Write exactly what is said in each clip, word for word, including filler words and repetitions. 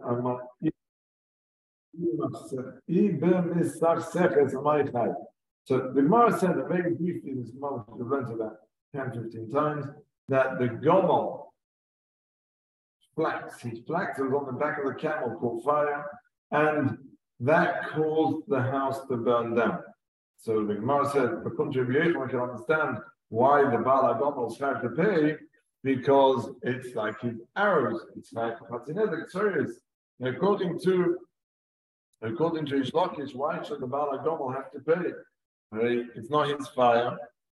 So the Gemara said that very briefly, this Gemara we've learned about ten, fifteen times, that the Gomel flax, his flax was on the back of the camel called fire, and that caused the house to burn down. So the Gemara said, for contribution, we can understand why the Baal HaGomel had to pay, because it's like his arrows, it's like Chatzin serious. According to according to Reish Lakish, why should the Baal HaGomel have to pay? Right? It's not his fire.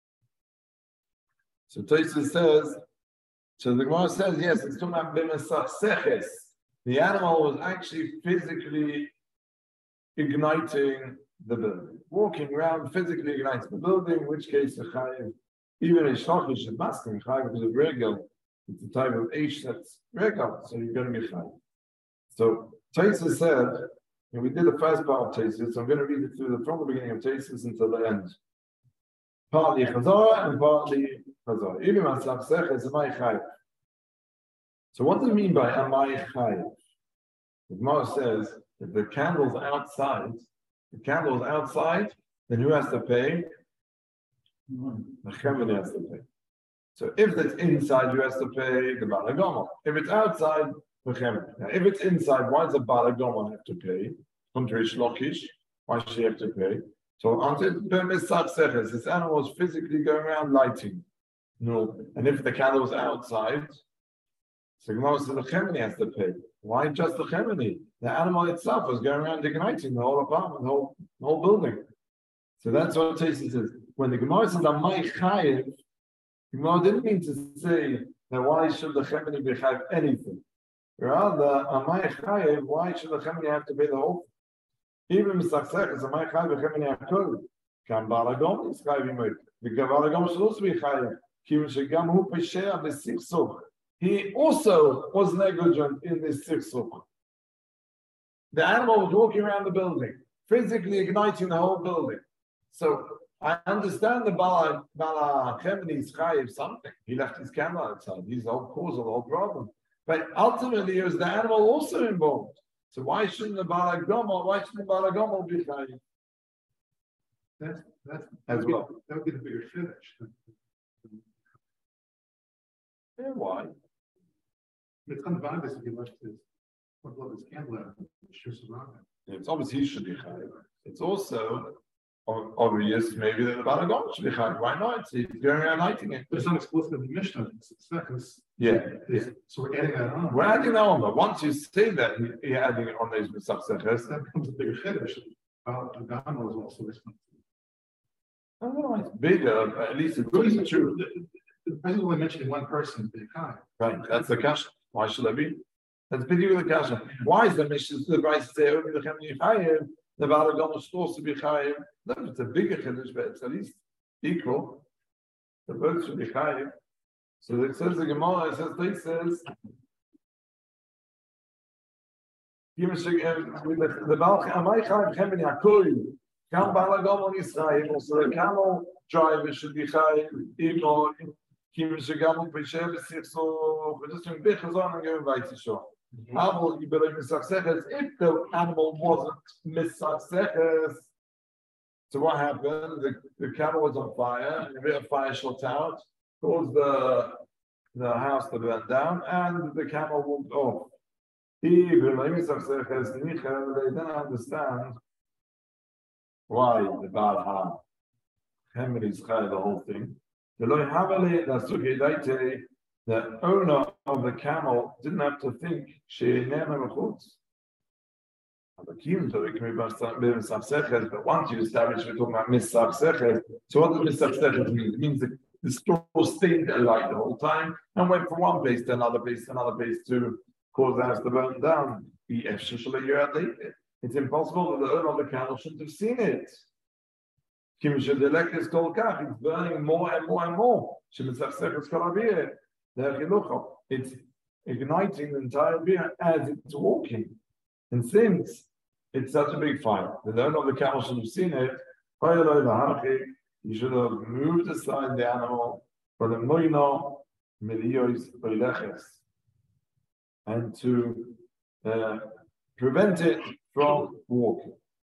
So Tosfos says, so the Gemara says, yes, it's talking about b'mesach seches. The animal was actually physically igniting the building, walking around, physically igniting the building, in which case the chayiv, even a shlochish and masking chayiv because of regal, it's a type of ish that's regal, so you're going to be chayiv. So Tosfos said, and we did the first part of Tosfos, so I'm going to read it through the, from the beginning of Tosfos until the end. Partly chazara and partly chazara. Even masav seches amay chayiv. So what does it mean by amay chayiv? The Gemara says, if the candle's outside, the candle's outside, then who has to pay? The Chemini has to pay. So if it's inside, who has to pay? The Baal HaGomel. If it's outside, the Chemini. Now, if it's inside, why does the Baal HaGomel have to pay? Contrary to Shlokish, why should she have to pay? So until this animal was physically going around lighting. No. And if the candle was outside, so Gemara says the Chemini has to pay. Why just the Chemini? The animal itself was going around igniting the whole apartment, the whole, the whole building. So that's what Tosfos says. When the Gemara says Amay Chayiv, the Gemara didn't mean to say that why should the Chemini be chayiv anything. Rather, Amay Chayiv, why should the Chemini have to pay the whole thing? Even Misachsech is Amay Chayiv, the Chemini have to. Kan Baal HaGomel is chayiv imod. The Baal HaGomel should also be chayiv. Kivin shegam hu pesheah b'sichsuch. He also was negligent in this sichsuch. The animal was walking around the building, physically igniting the whole building. So I understand the Baal HaChemini is chayiv something. He left his candle outside. He's the whole cause of the whole problem. But ultimately, it was the animal also involved. So why shouldn't the Baal HaGomel, why shouldn't the Baal HaGomel be chayiv? That's, that's, as that well. Be, that would be the bigger finish. Yeah, why? It's unbiased if he left his, left his candle out. It's obvious he should be chayiv. It's also obvious maybe that the Baal HaGomel should be chayiv. Why not? He's going around lighting it. But it's not explicitly Mishnah. It's seconds. Yeah. yeah. So we're adding that on. We're adding that on, but once you say that, you're adding it on those misach seches. That becomes a bigger finish. Baal HaGomel is also responsible. I don't know. It's bigger, but at least it's really true. The president only mentioning one person being chayiv. Right. That's the kasha. Why should that be? That's pretty with the kasha. Why is the mission to the Bryce say only the Chemini chayiv? The Baal HaGomel should also be chayiv. No, it's a bigger chiddush, but it's at least equal. The both should be chayiv. So it says the Gemara, it says, it says, the Baal Amay chayiv Chemini hakoi. Kam Baal HaGomel is chayiv. Also the camel driver should be chayiv. Even Kim Shagamu Peshev Sichso. We're just doing big chazon and going right to show. How you believe misachseches if the animal wasn't misachseches? So what happened? The, the camel was on fire, and a bit of fire shot out, caused the the house to burn down, and the camel walked off. Even misachseches nichel, they didn't understand why the Baal HaChemini is chayav the whole thing. The owner of the camel didn't have to think but once you establish we're talking about misach. So what does misach mean? It means that the store stayed alight the whole time and went from one place to another place to another place to cause the house to burn down. It's impossible that the owner of the camel shouldn't have seen it. It's burning more and more and more. It's igniting the entire beer as it's walking. And since it's such a big fire, the owner of the camel should have seen it, he should have moved aside the animal for the moino miliyos oileches, and to uh, prevent it from walking.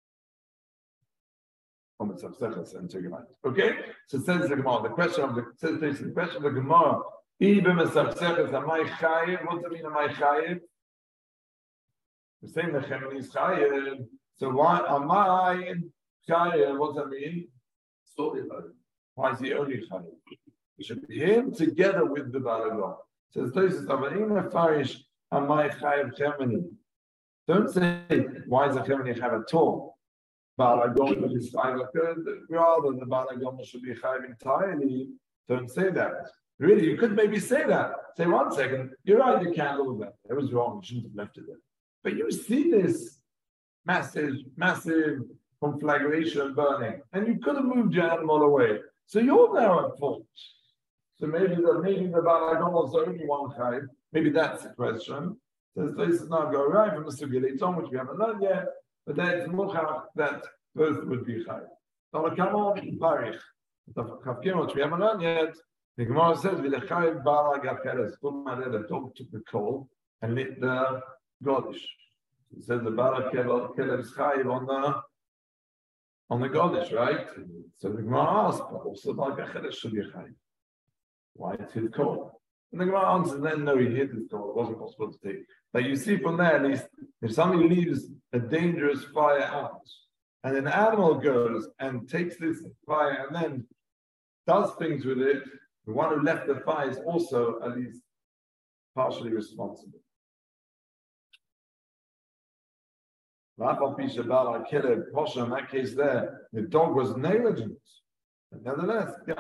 Okay, so it says the Gemara. The question of the says the question of the Gemara. Even mesachsechas, am I chayiv? What does it mean? Am I chayiv? We're saying the Chemini is chayiv. So why am I chayiv? What does that mean? Why is he only chayiv? It should be him together with the Balagom. Says Tosis, Avaina Farish, am I chayiv Chemini? Don't say why is the Chemini chayiv at all. Balagom is chayiv. Rather, the Balagom should be chayiv entirely. Don't say that. Really, you could maybe say that. Say, one second, you're right, the candle was left. It was wrong, you shouldn't have left it there. But you see this massive, massive conflagration burning, and you could have moved your animal away. So you're now at fault. So maybe the maybe the Balagom was the only one chayv. Maybe that's the question. Says this is not go right from the Sugileton, which we haven't learned yet, but then it's muchach that both would be chayv. So come on, Barich. The Chavkim, which we haven't learned yet. The Gemara says, "V'lechayiv bala gacheres." The dog took the coal and lit the godish. It says the bala keles chayiv on the on the godish, right? So the Gemara asked, but also bala gacheres should be chayiv. Why it's his coal? And the Gemara answers, then no, he hid his coal. It wasn't possible to take. But you see from there, at least, if somebody leaves a dangerous fire out, and an animal goes and takes this fire and then does things with it. The one who left the fire is also at least partially responsible. In that case there, the dog was negligent. But nevertheless, the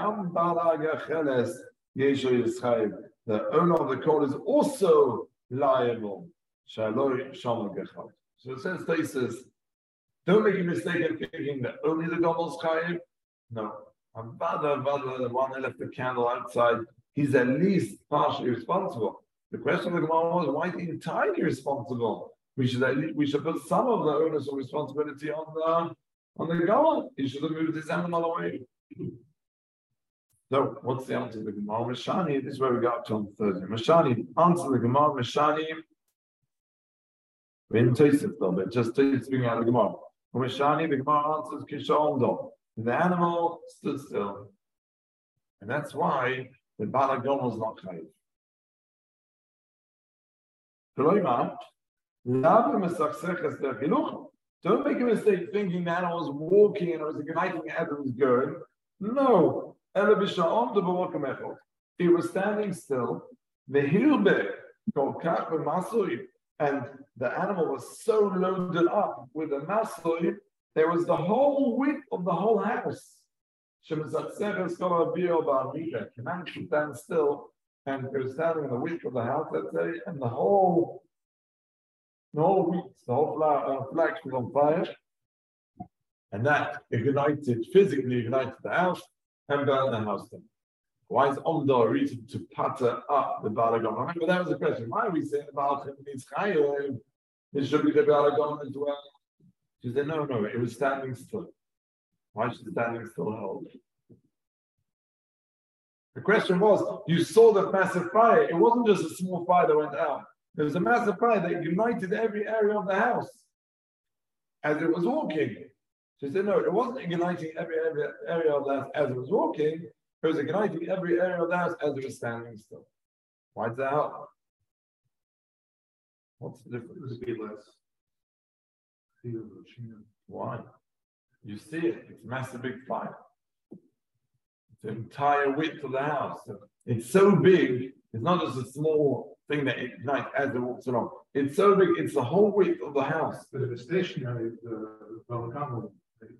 owner of the coal is also liable. So it says, Taisus, don't make a mistake in thinking that only the dog is chayiv. No. Vada, Vada, the one who left the candle outside, he's at least partially responsible. The question of the Gemara was, why is he entirely responsible? We should at least, we should put some of the onus of responsibility on the on the Gemara. He should have moved his animal away. So, what's the answer to the Gemara? Mashani, this is where we got up to on Thursday. Mashani, answer the Gemara. Mashani, we didn't taste it though, but just speaking out of the Gemara. Mashani, the Gemara answers Kishomdo. The animal stood still. And that's why the Balagom was not chayiv. Don't make a mistake thinking the animal was walking and it was igniting as it was going. No. It was standing still. The hilbe called kach b'masui, and the animal was so loaded up with the masui. There was the whole width of the whole house. She managed to stand still, and it was standing in the width of the house, let's say, and the whole, the whole width, the whole flax was on fire, and that ignited, physically ignited the house and burned the house down. Why is Omdo a reason to patter up the Balagom? Remember, that was the question. Why are we saying about him means chayiv? It should be the Balagom as well. She said, no, no, it was standing still. Why should standing still hold? The question was, you saw the massive fire. It wasn't just a small fire that went out. There was a massive fire that ignited every area of the house as it was walking. She said, no, it wasn't igniting every, every area of the house as it was walking. It was igniting every area of the house as it was standing still. Why does that help? What's the difference? It would be less. Why? You see it, it's a massive big fire. It's the entire width of the house. It's so big, it's not just a small thing that ignites as it walks along. It's so big, it's the whole width of the house. But if it's stationary, the Balagom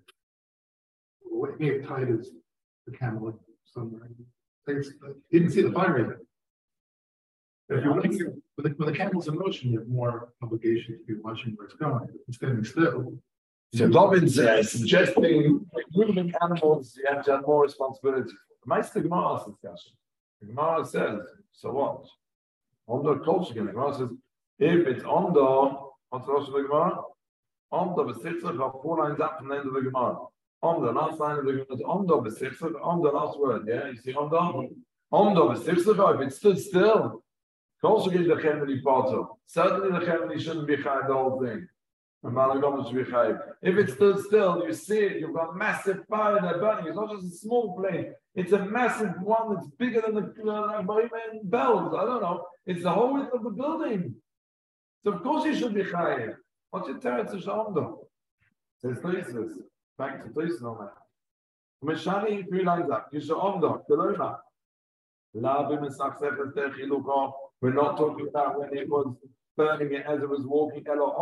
may have tied his the camel somewhere. He didn't see the fire either. If you're looking, when the, when the camel's in motion, you have more obligation to be watching where it's going. If it's standing still. So Robin's uh, suggesting like moving animals, you have to have more responsibility. Meister Gemara asks this question. The Gemara says, so what? Ondo Kolshkin. The Gemara says, if it's Ondo, what's the Rosh of the Gemara? Ondo Besitzach, are four lines up from the end of the Gemara. Ondo, last line of the Gemara is Ondo Besitzach, Ondo, last word, yeah? You see Ondo? Ondo Besitzach, if it stood still, Also, the Chemini Potter. Certainly, the Chemini shouldn't be chayiv the whole thing. The Malagom should be chayiv. If it stood still, you see it. You've got massive fire there burning. It's not just a small flame. It's a massive one that's bigger than the uh, bells. I don't know. It's the whole width of the building. So of course you should be chayiv. What's your teretz to Shamdo? Says Tosis. Back to Tosis on that. Meshani three lines up. You should Omdo. Keloma. We're not talking about when it was burning it as it was walking.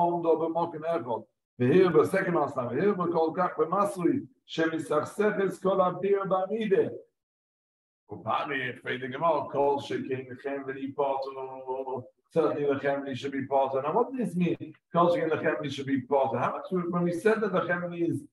Here, the second last time. Here, we call Gak Bemasri. Shemisachsefes kol abir b'amide. Upami, fading them out. Kol sheking the Chemini Potter. Certainly, the Chemini should be Potter. Now, what does this mean? Kol sheking the Chemini should be Potter. How much? When we said that the Chemini is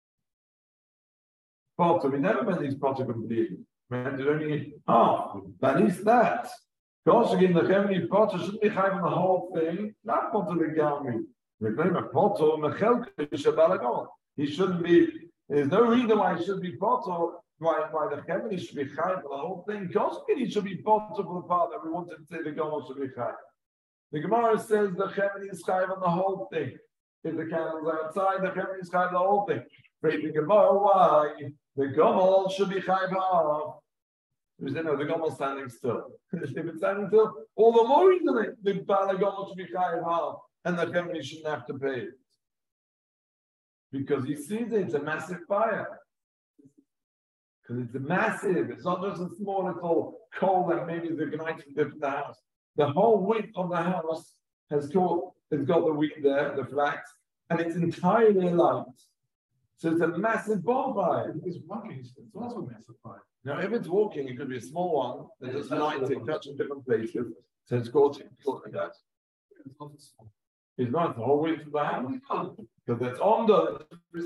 Potter, we never meant these Potter completely. Man, there's only half. But at least that. Also, in the Chemini Potter shouldn't be having the whole thing. Not Potter the Gami. The claim of Potter, Mechelke, Shabalagon. He shouldn't be. There's no reason why he should be Potter. Why, why the Chemini should be chayiv for the whole thing. Also, he should be Potter for the part that we wanted to say the Gomel should be chayiv. The Gemara says the Chemini is chayiv on the whole thing. If the candles are outside, the Chemini is chayiv the whole thing. But the Gemara, why? The Gomel should be chayiv off. Because you know the Gomel standing still. If it's standing still, all the more reason it, the Bala Gomel should be chayiv off, and the Chemini shouldn't have to pay it. Because he sees it, it's a massive fire. Because it's a massive, it's not just a small little coal that maybe is igniting the house. The whole width of the house has got, it's got the wheat there, the flax, and it's entirely alight. So it's a massive bonfire. It's walking, it's also a massive fire. Now, if it's walking, it could be a small one that just lighting, touching different places. So it's caught like that. It's not the whole width of the house. Because that's on the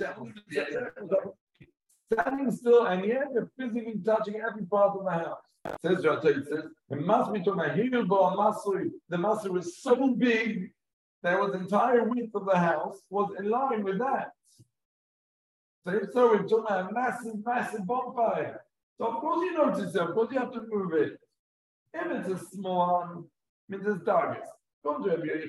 standing still, and yet you're physically touching every part of the house. It says it says it must be talking about Hilbo Masri. The Masri was so big that was the entire width of the house was in line with that. So if so, we're talking about a massive, massive bonfire. So of course you notice it, of course you have to move it. If it's a small one, I mean there's targets. Come to every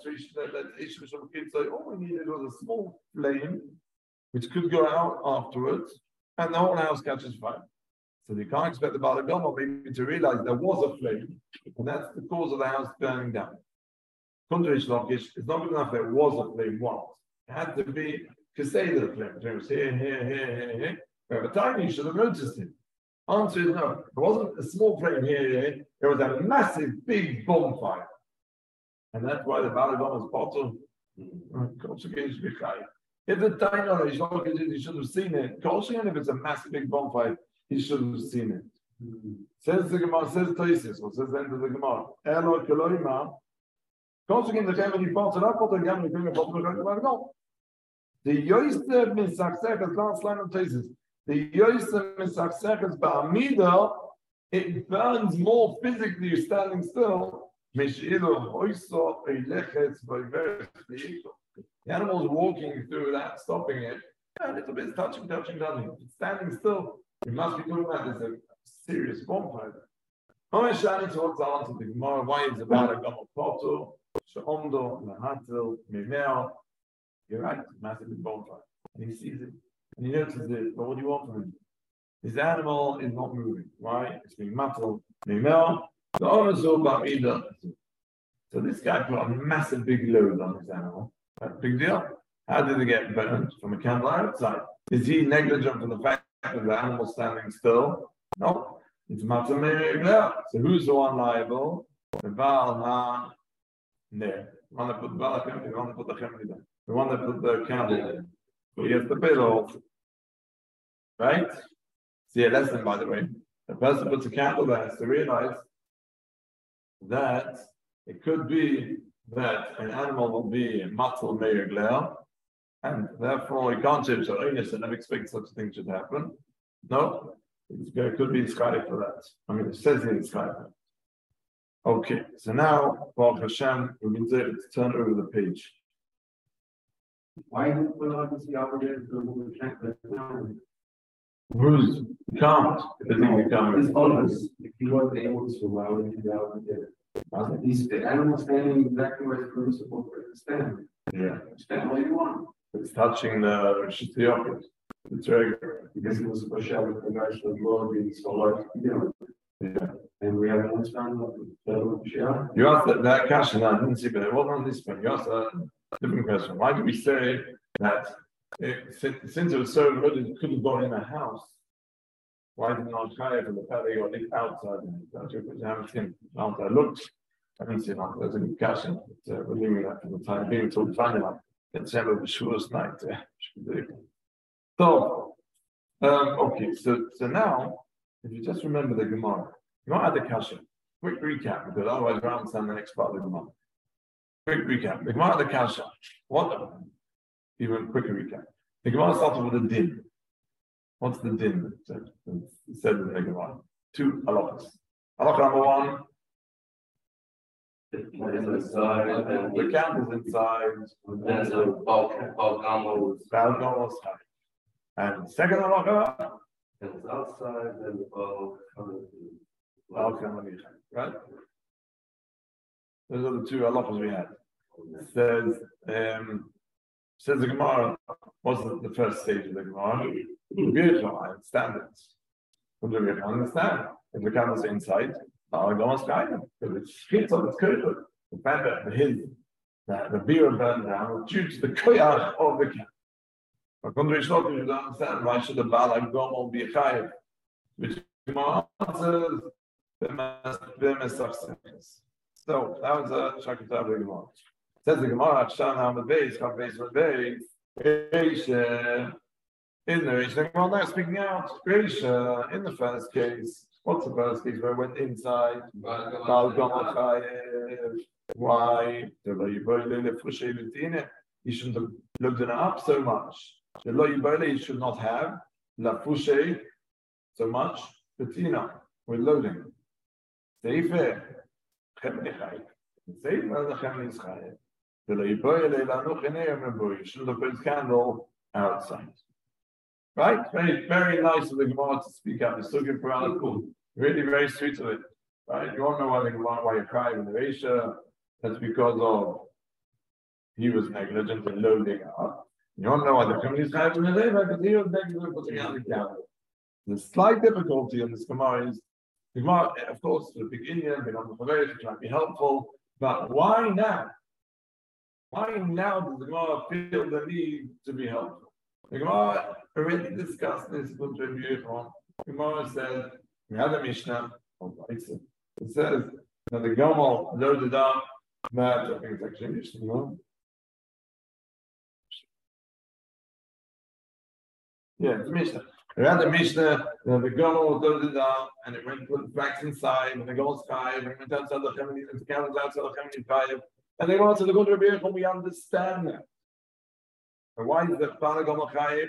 that all we needed was a small flame, which could go out afterwards, and the whole house catches fire. So you can't expect the Bala Gomel maybe to realize there was a flame, and that's the cause of the house burning down. Come to Ishlokish, it's not good enough there was a flame once. It had to be to say that the flame. The flame was here, here, here, here, here. By the time you should have noticed it. Answer is no. It wasn't a small flame here, here. It was a massive, big bonfire. And that's why the Bala Gomel's bottle comes against Michai. If the time on it, he should have seen it. Even if it's a massive big bonfire, he should have seen it. Mm-hmm. Says the Gemara, says Tosis, what says the end of the Gemara. Elo Keloima. Again, the Chemini Potter, not Potter, again, the Chemini Potter, the Yosef Misachsech, last line of Tosis. The Yosef Misachsech is Ba'amida, it burns more physically standing still. The animal's walking through that, stopping it. Yeah, a little bit touching, touching, touching. It's standing still. We must be talking about this a serious bonfire. Why is it about a Gomel Potter? She'omdo, Lahatil, Mimel. You're right, massive bonfire. And he sees it. And he notices it. But what do you want from him? His animal is not moving. Why? It's being matil, Mimel. The Orazul Ba'ida. So this guy put a massive big load on his animal. That's a big deal. How did it get burnt? From a candle outside. Is he negligent for the fact that the animal standing still? No. It's Matamir. So who's the one liable? The Baal Ma there. The one that put the Baal the one that put the Chemini there. The one that put the candle there. So he has to pay the whole. Right? See a lesson, by the way. The person who puts a candle there has to realize that it could be that an animal will be matzal meir glare, and therefore he can't say so innocent and expect such a thing should happen. No, it could be inscribed for that. I mean, it says in inscribed. Okay, so now Baruch Hashem, we've been able to turn over the page. Why didn't we not see obligated to remove the check? Who's can't? I think we can't. It's honest. If you weren't able to allow it to be able to get it. He's the animal standing exactly where it's permissible for it to stand. Yeah. Stand all you want. It's touching the Shitiyot. It's regular. Because it was supposed to have a guys for the law being so large, you know. Yeah. And we have one stand of the You asked that, that question, I didn't see, but it wasn't on this one. You asked a different question. Why do we say that it, since, since it was so good it couldn't go in a house? Why did not try from the patio or live outside? That's what you haven't seen outside. I looked, I didn't see that. There's a good question. But, uh, we're leaving that for the time being until we find out. It's never the shortest night. Uh, so, um, okay, so so now, if you just remember the Gemara, Gemara had the Kasha. Quick recap, because otherwise we'll understand the next part of the Gemara. Quick recap. The Gemara had the Kasha. What? Even quicker recap. The Gemara started with a din. What's the din? It said in the Gemara. Two halachas. Halacha number one. The camp is inside. There's a bulk, bulk almost. Balgamos high. And second halacha. It's outside and the bulk. Right? Those are the two halachas we had. It says, um, says the Gemara, what's the, the first stage of the Gemara? I understand it. I understand. If the camp is inside, I'll go and sky them. Because it's shit on the kurkut. The fact that his, that the beer burned down due to the koyach of the camp. But when we should understand why should the Baal Gomel be a chayiv? Which Gemara answers, so that was a Shakatav Gemara. Says the Gemara, Shana the base, Chav base with base, Reisha, in the Reisha, the Gemara now speaking out, Reisha, in the first case, what's the first case where it went inside? Baal Gomel chayiv. Why? He shouldn't have looked it up so much. The lo yibole, he should not have la fushe so much. Betina, we're loading. Seife, chemni chayv. Seife, the chemni is chayv. The lo yibole la no chenei remember. You shouldn't have put his candle outside. Right? Very, very nice of the Gemara to speak up. It's so good for our cool. Really, very sweet of it. Right? You all know why the Gemara, why you cry in the Reisha. That's because of he was negligent in loading up. You don't know why the company is kind of in the day, because he was negligent in putting out the camera. The slight difficulty in this Gemara is the Gemara, of course, the big Indian, been on the Chavesh, trying to be helpful, but why now? Why now does the Gemara feel the need to be helpful? The Gemara already discussed this with the Yechon. The Gemara says, we have a Mishnah, it says that the Gomal loaded up. That I think it's actually interesting, no? Yeah, it's a Mishnah. We had the Mishnah, the, the Gomal was loaded down, and it went put the facts inside, and the Gomal's five, and it went outside the Chemini, and the camels outside the Chemini five, and they wanted to go to Rabbi Yechon, we understand that. And why is the Bala Gomal Chayiv?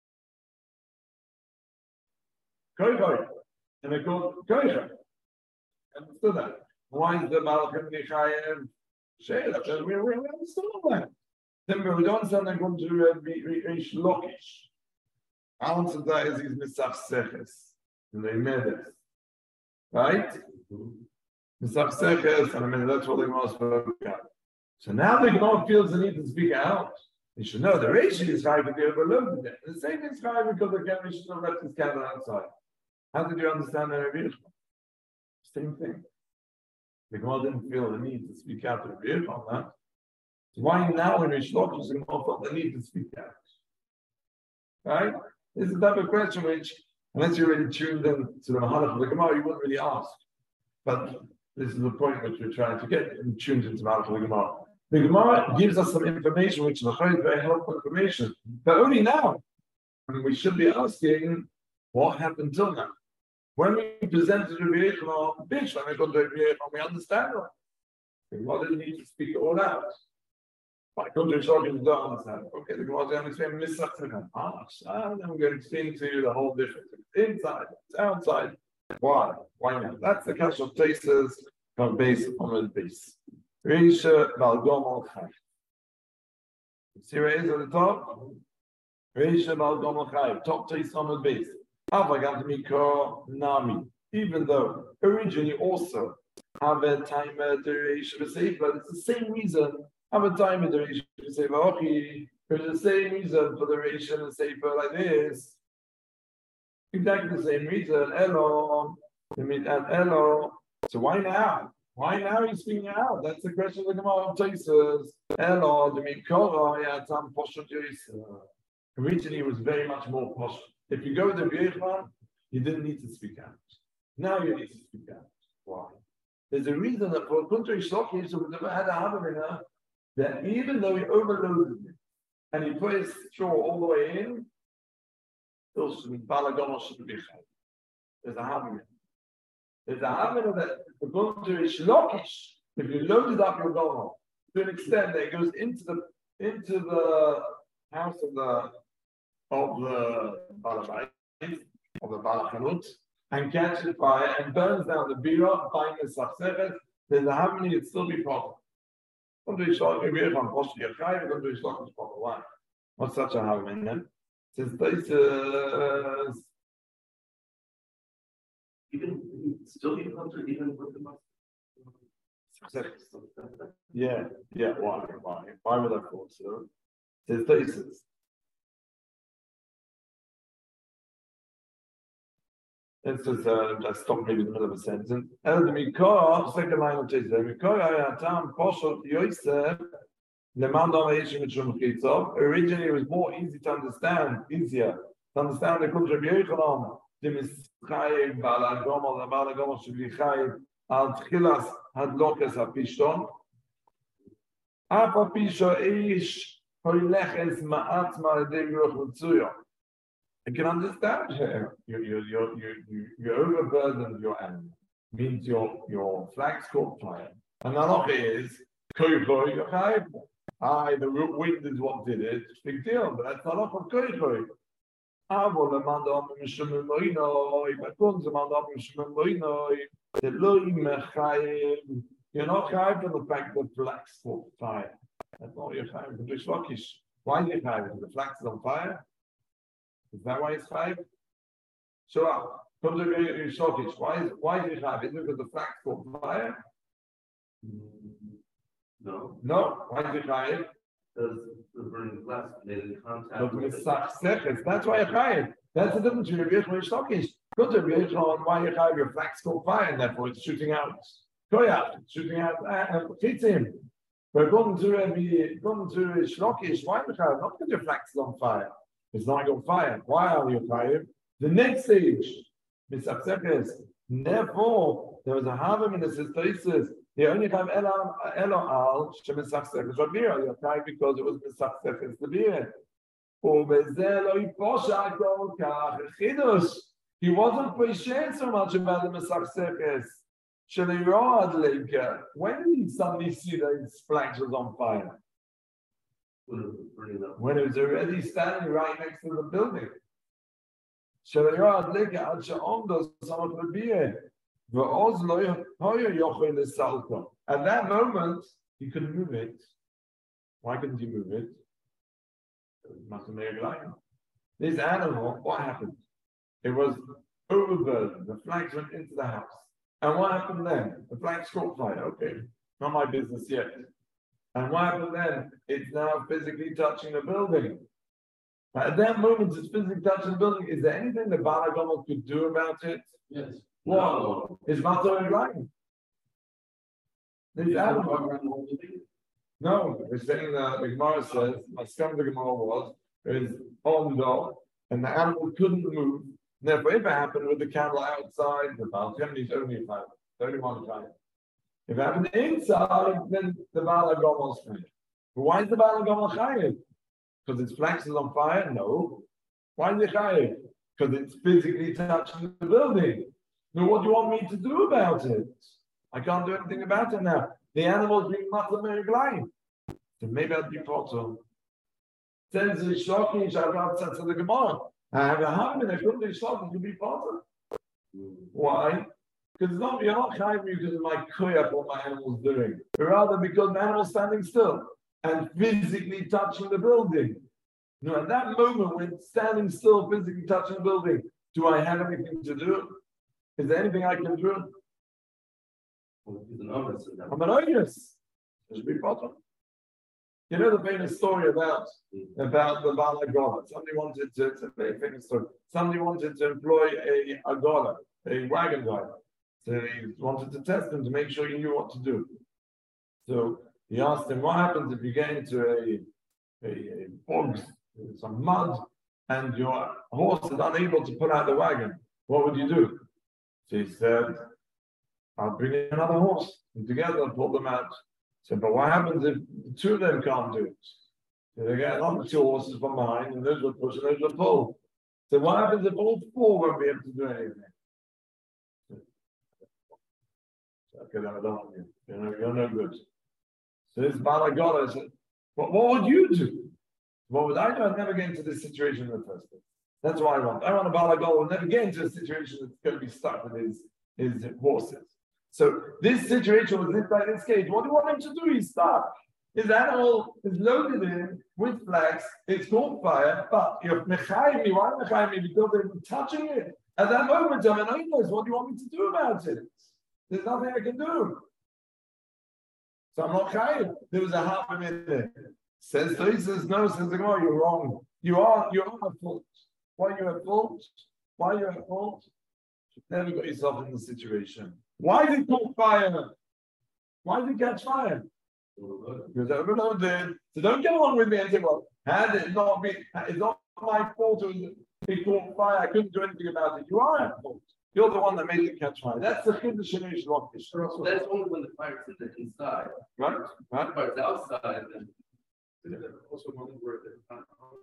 Koichoi. And they called Koichoi. Understood that. Why is the Bala Chemini Chayiv? Share that. We, we, we understand that. Then we don't understand they're going to uh, be reach Lokish. Answer that is his Misach Seches. And they made it. Right? Misach Seches, and I mean, that's what they most spoke about. So now the Gemara feels the need to speak out. You should know the Reishi is high because they're below it. The same is high because the Gemara should have left his candle outside. How did you understand that? Same thing. The Gemara didn't feel the need to speak out to the on that. So why now when Rish Lakish, the Gemara felt the need to speak out? Right? This is the type of question which, unless you're really tuned in to the Mahalach of the Gemara, you wouldn't really ask. But this is the point which we're trying to get tuned into the Mahalach of the Gemara. The Gemara gives us some information which is very helpful information, but only now. And we should be asking what happened till now. When we presented Rabbi Yechon, bitch, when we got to Rabbi Yechon, we understand it. What did he need to speak it all out? By going to Shok, you don't understand. Okay, the Gemara is going to explain Misach. Ah, and I'm going to explain to you the whole difference. It's inside, it's outside. Why? Why not? That's the cash of tastes from base on the base. Reisha Balgomol Chai. See where it is at the top? Reisha Balgomol Chai. Top taste on the base. Nami. Even though originally also have a timer duration of safe, but it's the same reason. Have a timer duration of safe. Okay, there's the same reason for the duration of safe like this. Exactly the same reason. Hello, I mean, hello. So why now? Why now are you speaking out? That's the question of the Gemara of Tosfos. Hello, the Mikora, yeah, some posh. Originally, it was very much more posh. If you go to the Yechon, you didn't need to speak out. Now you need to speak out. Why? There's a reason that for Kuntrei Shlokish, we never had a Havamina, that even though he overloaded it and he put his straw all the way in, still should be Balagoma should be Chai. There's a Havamina. There's a Havamina that for Kuntrei Shlokish, if you loaded up your Goma to an extent that it goes into the into the house of the of the Balabait, of the Balachanut, and catches fire and burns down the bira, buying the sachseret, then the harmony would still be proper. What's such a harmony then? Since this uh, even still be closer even with the yeah, yeah, why? Why? Why would I thought so? There's places. Let's just uh, just stop maybe in the middle of a sentence. El de Mikor, second line of Jesus. Mikor Ayatam Poshot Yosef Lemandom Yeshim Mitchum Chitzov. Originally, it was more easy to understand, easier to understand the Kuntrei Yochanan. The Mischayim Balagomol, the Balagomol should be Chayim Al Tchilas Hadlokas HaPishton. Apa Pisho Eish Hoileches Ma'at Ma'adei Ruch Mitzuyo. I can understand here. You you you you you you overburdened your animal. Means your your flax caught fire. And the halacha is koichoi yochayv. Aye, the wind is what did it. Big deal, but that's not of koichoi. Avo le mandam mishum moinoi. Bakun ze mandam mishum moinoi. The loy mechayim. You're not chayv for the fact that flax caught fire. That's not your chayv. It's Shlokish. Why is it chayv? The flax is on fire. Is that why it's five? So, uh, come to the Shlokish. Why is why is it five? Is it because the flax caught fire? No. No. Why is it five? Because the burning flax made in contact. But with the that's why it's five. That's the difference between Rabbi Yechon and Shlokish. Come to Rabbi Yechon, why you five? Your flax caught fire, and therefore it's shooting out. Koyach, shooting out and hits him. But according to Rabbi, according to Shlokish, why you five? Not because your flax is on fire. It's not on fire. Why are you fire? The next stage, Misapsekes. Therefore, there was a Havim in the Sistoisis. You only have Elo Al, Shemisapsekes Rabira. You're fire because it was Misapsekes the beer. He wasn't patient so much about the Misapsekes. When did he suddenly see that his flax was on fire? When it was already standing right next to the building. At that moment, he couldn't move it. Why couldn't he move it? This animal, what happened? It was overburdened. The flax went into the house. And what happened then? The flax caught fire. Okay, not my business yet. And what happened then? It's now physically touching the building. But at that moment, it's physically touching the building. Is there anything the Balagomel could do about it? Yes. What? Is Matar lying? No, we're saying that the Gemara says, my scum the Gemara was, is on the and the animal couldn't move. Therefore, if it happened with the camel outside, the balcony is only five, only one time. If it happened inside, then the Baal HaGomel is chayiv. But why is the Baal HaGomel chayiv? Because its flax is on fire? No. Why is it chayiv? Because it's physically touching the building. Now, what do you want me to do about it? I can't do anything about it now. The animal's being matzah meriglayim. So maybe I'd be potter. Says the Shlokish, I've got sense of the Gemara. I have a harm and I couldn't be Shlokish to be potter. Why? Because it's not, you're not chayiv because of my koyach, what my animal's doing. But rather because the animal's standing still and physically touching the building. Now, at that moment, when it's standing still, physically touching the building, do I have anything to do? Is there anything I can do? Well, he's an honest. I'm an onus. It should be bottom. You know the famous story about about the Balagola. Somebody wanted to, it's a very famous story. Somebody wanted to employ a agola, a wagon driver. So he wanted to test him to make sure he knew what to do. So he asked him, what happens if you get into a a, a bog, some mud, and your horse is unable to pull out the wagon? What would you do? So he said, I'll bring in another horse, and together pull them out. So, but what happens if the two of them can't do it? So they get another two horses from behind, and those will push and those will pull. So what happens if all four won't be able to do anything? Okay, then I don't want you. You know, you're no good. So this Balagola said, well, what would you do? What would I do? I'd never get into this situation in the first place. That's what I want. I want a Balagola who will never get into a situation that's going to be stuck with his, his horses. So this situation was this by this case. What do you want him to do? He's stuck. His animal is loaded in with flax. It's caught fire, but you're mechayim me. Why mechayim me? Because they're touching it. At that moment, I'm an oinus. What do you want me to do about it? There's nothing I can do. So I'm not chayim. There was a half a minute. Says he says no. Says the Gemara, you're wrong. You are you are at fault. Why are you at fault? Why are you at fault? You never got yourself in the situation. Why did it caught fire? Why did it catch fire? Because everyone did. So don't get along with me and say, well, had it not been, it's not my fault it caught fire. I couldn't do anything about it. You are at fault. You're the one that made it catch fire. That's the Kiddush Shenish Lokish. So that's only when the fire's in the inside. Right? Right? The fire's outside, then. There's also one where the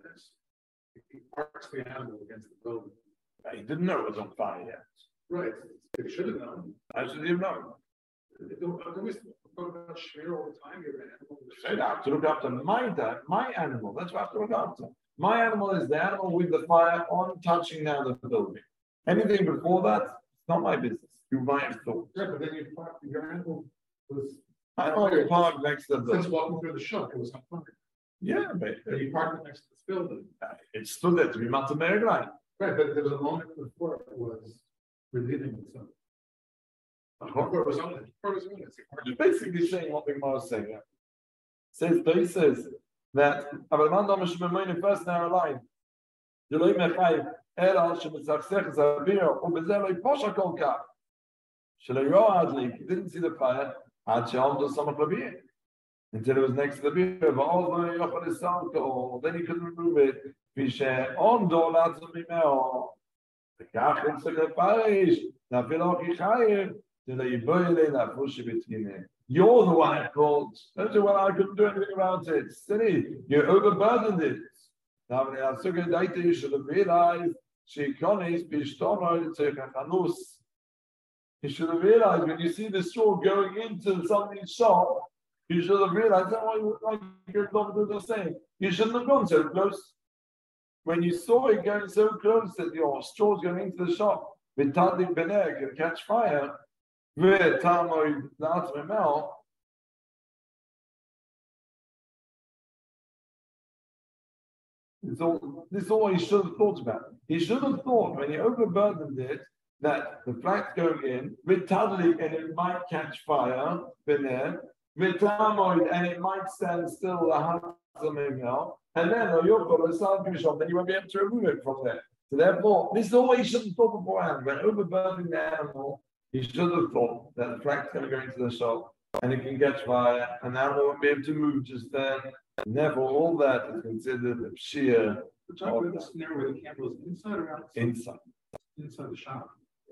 he parks the animal against the building. He didn't know it was on fire yet. Right. They should have known. I should have known. They don't always talk about share all the time. You have an animal. So I have to look after my dad, my animal. That's what I have to look after. My animal is the animal with the fire on touching now the building. Anything before that, it's not my business. You might have thought. Yeah, but then you parked your animal was I only parked next to the since building. walking through the shop, it was on fire. Yeah, but And you parked it next to the building. it stood there to be Matamer line. Right, but there was a moment before it was relieving itself. Before it was on it. Before it was on it. You're basically saying what the Gemara is saying. Yeah. Says, he says that Avalman Domish Bemoin first narrow line. You know, Mechai, Ela, Shemitzachsech, Zavir, Ubezelo, Posha Kolka. Shelo Yoadli, he didn't see the fire, Ad Shalom to Samach Labir. Until it was next to the beer, but although Yochel is alcohol, then he couldn't remove it. Fisher on Dolat Mimeo. The Kachin took the parish, Nafiloki Chayev, till they boiled that push between it. You're the one at fault. Don't say, well, I couldn't do anything about it. Silly, you overburdened it. Now, you should have realized she can't be stormed to Chanus. You should have realized when you see the straw going into somebody's shop, you should have realized that what like your doctor was saying. You shouldn't have gone so close. When you saw it going so close that your straw's going into the shop, with Tadlik Bener can catch fire, with Tamoid Natmemel. This all this is all he should have thought about. He should have thought when he overburdened it that the flax going in with Tadlik and it might catch fire, Bener. With Tamoid and it might stand still a hundred mil, and then then you won't be able to remove it from there. So therefore, this is all he should have thought beforehand. When overburdening the animal, he should have thought that the flax is going to go into the shop and it can catch fire, and the animal won't be able to move just then. And therefore, all that is considered a shear. We're talking about the scenario where the camera was inside or outside? Inside. Inside the shop.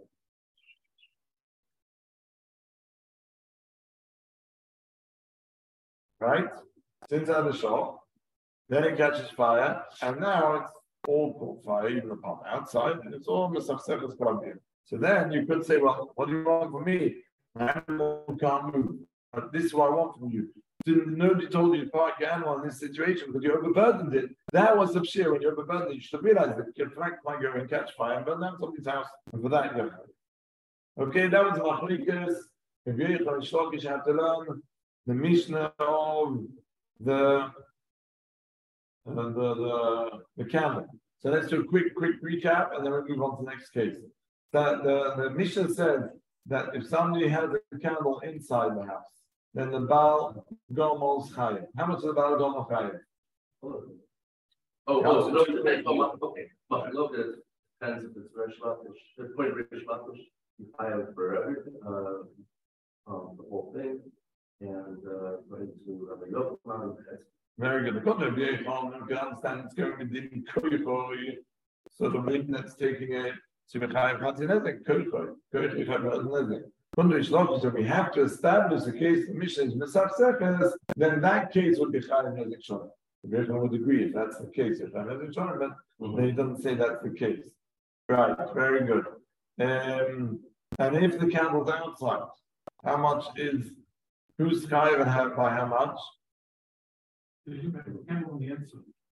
Right? It's inside the shop, then it catches fire, and now it's all caught fire, even the part outside, and it's all Mesachsechas plugged in. So then you could say, well, what do you want from me? My animal can't move. But this is what I want from you. Didn't nobody told you to park your animal in this situation because you overburdened it. That was the pshir. When you overburdened it, you should have realized that your flank might go and catch fire and burn down somebody's house. And for that, you have okay, that was Machlikas. If you have to learn the Mishnah of the uh, the, the the camel. So let's do a quick quick recap and then we'll move on to the next case. That the, the Mishnah said that if somebody has a candle inside the house, then the Baal Gomol's Chayiv. How much is the Baal Gomol Chayiv? Oh, oh, so look at the oh, okay. But look at depends if it's Rish Lakish. The point Rish Lakish, you hire for everything, uh, um, the whole thing, and uh, going to Rabbi Yochanan. Very good. The contrary, you can understand it's going to be Koychoy. So the wind that's taking it to the Chayiv Chatzin Koychoy, Koychoy Chatzin. So we have to establish the case the Mishnah is Mesach, then that case would be Chayiv Nezek Shon. The Rebbe would agree if that's the case, if I'm Nezek Shon, but mm-hmm. then he doesn't say that's the case. Right, very good. Um, and if the candle's outside, how much is who's Chayiv and how, by how much? The candle on the inside.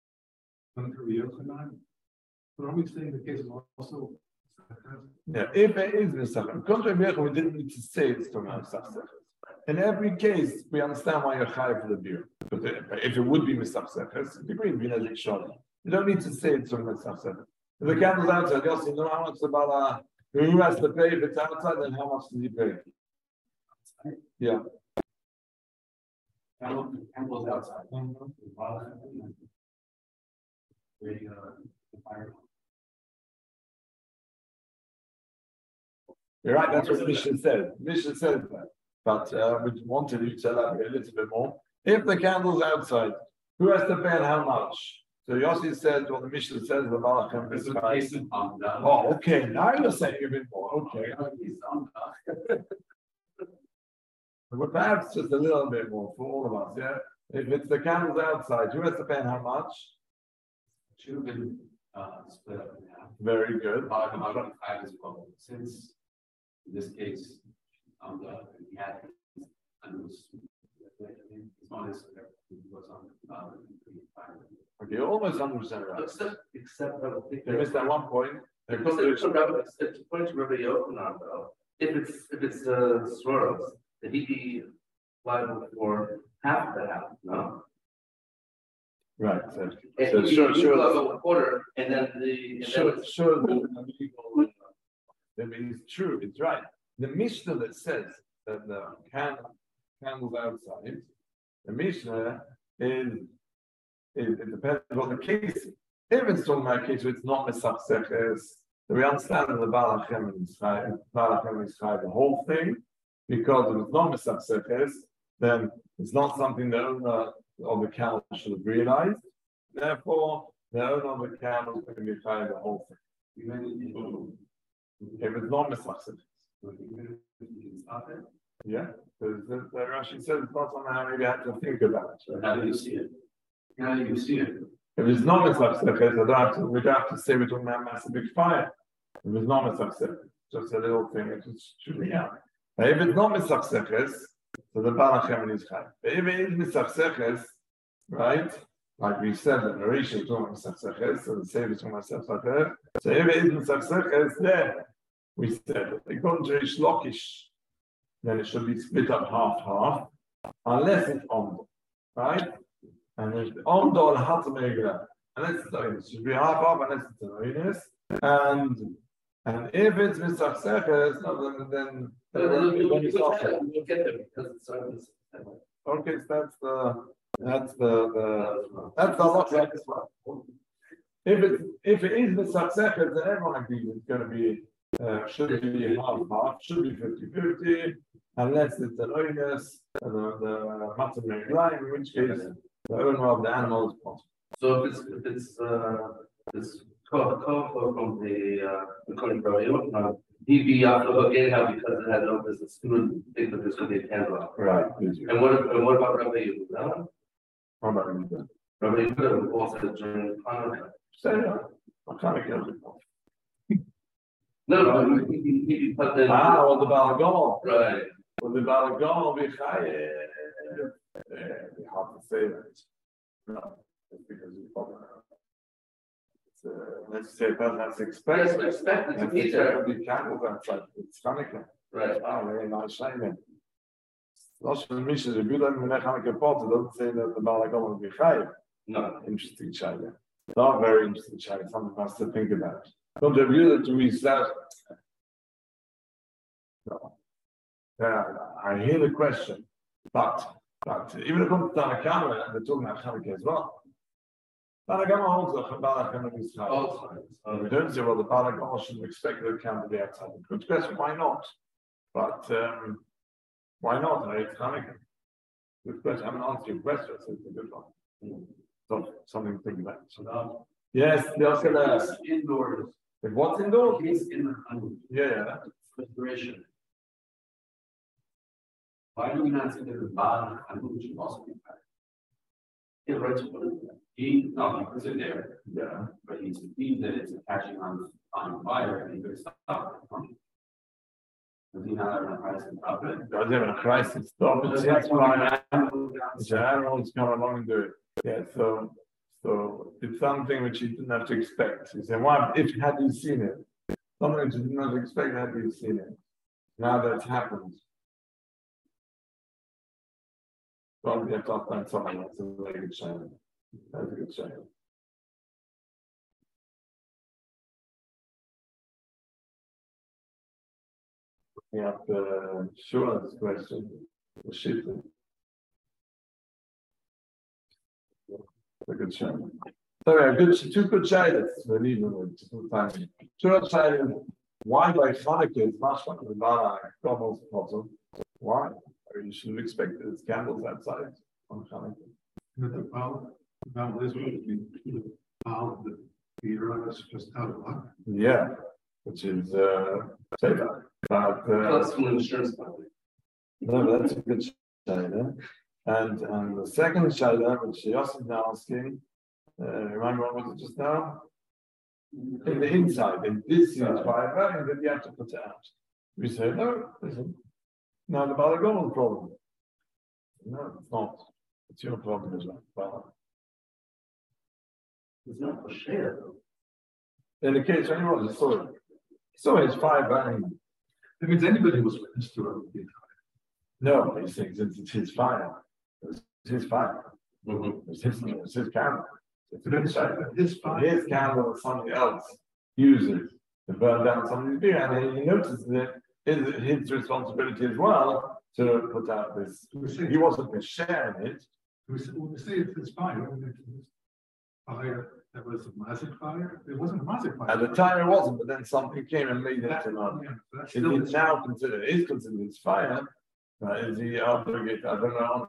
But are we saying the case is also? Yeah, if it is Mesach, we didn't need to say it's from Mesach. In every case, we understand why you're Chayiv for the beer. But if it would be Mesach, it's agreed, we You don't need to say it's from Mesach. If the candle's outside, you know how much about uh, who has to pay if it's outside, then how much does he pay? Yeah. Candle's outside. You're right, that's what the Mishnah said. The Mishnah said that. But uh, we wanted you to elaborate a little bit more. If the candle's outside, who has to pay and how much? So Yossi said, well, the Mishnah says the Malachim is price. Oh, okay. Now you're saying a bit more. Okay. But perhaps just a little bit more for all of us, yeah? If it's the candles outside, who has to pay and how much? Should have been uh, split up in half. Very good. Five and five as well. Since in this case, um, the he had and it was it's not as it was on um, okay, almost one hundred percent right. Except, except that I think you missed that one point. Except to Rabbi, except to point to Rabbi Yochanan though, if it's if it's uh, Swaros, that he'd be liable for half of the house, no? Right. So, and so he, sure, he sure. A quarter, and then the and sure, then sure. The, I mean, it's true. It's right. The Mishnah that says that the can, candles outside, the Mishnah is, is it depends on the case. If it's talking about a case where it's not Mesach Seches, we understand that the Balachem is Balachem is the whole thing, because if it's not Mesach Seches, then it's not something the owner of the camel should have realized. Therefore, the owner of the camel is going to be trying the whole thing. If it's not Mesach Seches. Yeah, because the, the Rashi says it's not something how maybe I have to think about it. So how do you see it? How do you see it? If it's not Mesach Seches, I don't have to, we don't have to say we're talking about massive big fire. If it's not Mesach Seches, just a little thing, it just should be out. But if it's not Mesach Seches, so the Balachem is Chai. But if it is Mesach Seches, right? Like we said, the narration is talking about Mesach Seches, so the Sefer is talking about Mesach Seches. So if it is Mesach Seches, then we said, according to Rish Lakish, then it should be split up half-half, unless it's Omdo, right? And there's Omdo al Hatamegla, unless it's Oinus. It should be half-half, unless it's an Oinus. And and if it's Mesach Seches, no, then then we'll get there because it's okay, so that's the that's the, the that's the lot as well. If it if it is Mesach Seches, then everyone agrees it's going to be uh, should be half half, should be fifty-fifty, unless it's an oinus, the the matzah line, in which case the owner of the animal is possible. So if it's if it's uh, this call from the uh, the Kohen Baruch, he'd be off the hook anyhow because it had no business. He wouldn't think that there's going to be a candle out. Right. And what and what about Rabbi Yehuda? What about Rabbi Yehuda? Rabbi Yehuda also during Hanukkah. Say that. I can't get it. No, no, he he he put the ah, well, the Balagol. Right. Well, the Balagol be chayev. We have to say that. No, it's because you probably. Uh, let's say that that's expected. Yes, expected to be there. there. Be candles outside. It's Hanukkah. Right. Ah, very nice shame. Lots of missions. If you don't have Hanukkah pot, it doesn't say that the Balagol will be chayev. No. Interesting shayla. Not very interesting shayla. Something else to think about. Don't review that we said So, uh, I hear the question, but but even if it's Tanakama, they're talking about Hanukkah as well. Tanakama holds the Balakama is high. Uh, we don't say, well, the Balakama should expect the account to be outside. Good question, why not? But um, why not? It's Hanukkah. Good question. I haven't answered your question, so it's a good one. Mm. So something to think about. So, um, yes, the Oscar indoors. If what's indoors? He's in the hundred. Yeah, yeah. Restoration. Why do we not say that the bottom of the should also be back? Yeah, right. He no, he puts it there. Yeah. But he's he that it's catching on on fire and he could stop it. Does he not have a crisis to stop it? Does he have a crisis? Stop it. That's why animals come along and do it. Yeah, so so it's something which he didn't have to expect. He said, why if had you seen it? Something which you didn't have to expect had you seen it. Now that it's happened. Well, we have to find something that's a very good shame. That's a good shame. Looking up the Shula's question, the shifting. A good shame. Sorry, a good two good shaylas. We're leaving with two times. Shula shaylas. Why by Hanukkah is much like the Bala Gomels puzzle? Why? You should have expected it's candles outside on Hanukkah. The Baal, the Baal is what the Baal, the theater is just out of luck. Yeah, which is uh, say that. But uh, That's from an insurance company. no, that's a good shayla. And and the second shayla, which Yosef is now asking, uh, remember what was it just now? In the inside, in this is fire, and then you have to put it out. We say no, listen. Now the Balagon problem. No, it's not. It's your problem as well. It's not a share though. In the case when he was a story. So it's fire burning. That means anybody was witness to it. No, he thinks it's, it's his fire. It's his fire. Mm-hmm. It's his, it's his candle. It's But his, his fire. his candle somebody else uses to burn down somebody's beer, and then he notices that it's his responsibility as well to put out this. He wasn't going to share in it. When we say it's his fire, fire that was a massive fire, it wasn't a massive fire. At the time it wasn't, but then something came and made it to know. That's Is still it now considered, is considered his fire? Uh, is he obligated? I don't know.